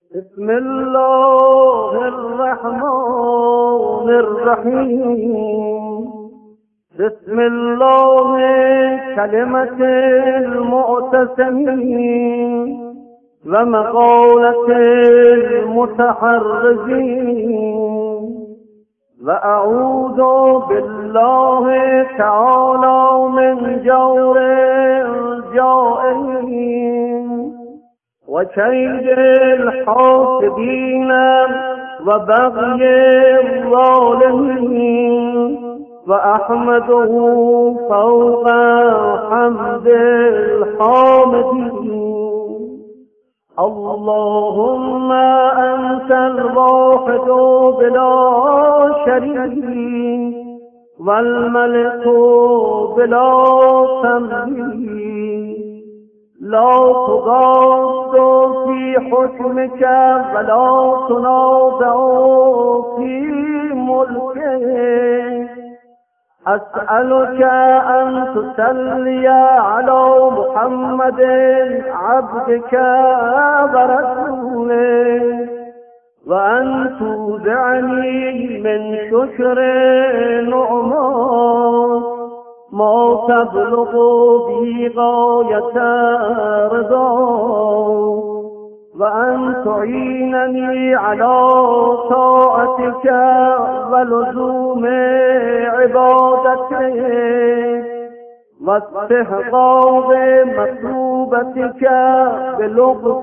بسم الله الرحمن الرحیم. بسم الله کلمة المعتصمین و مقالة المتحرزین. و اعوذ بالله تعالی من جور الجائرین و کید الحاسدین و بغی الظالمین. و احمده فوق حمد الحامدین. اللهم انت الواحد بلا شریک والملك بلا تمثيل. لا تضاد في حكمك ولا تنازع في ملكك. أسألك أن تسلي على محمد عبدك ورسولك وأن تودعني من شكر نعمات ما تبلغ به غاية رضاك وأن تعينني على طاعتك ولزوم عبادتك واستحقاق مطلوبتك بلطف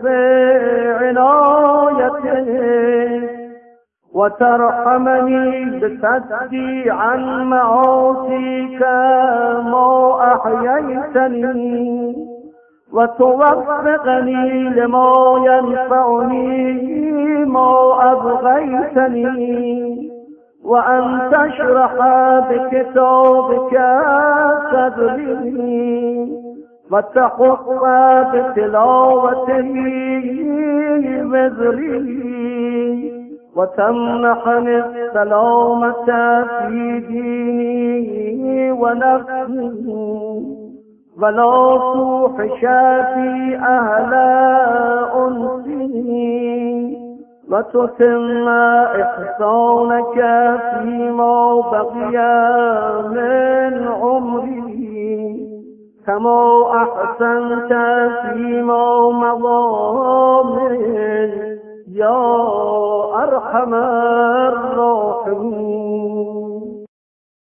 عنايتك وترحمني بصدي عن معاصيك ما أحييتني وتوفقني لما ينفعني ما أبغيتني وأن تشرح بكتابك صدري وتحق بتلاوته وزري وتمنحني السلامة في ديني ونفسي ولا توحش في أهل أنسي وتتم إحسانك فيما بقي من عمري كما أحسنت فيما مضى من يا أرحم الراحمين.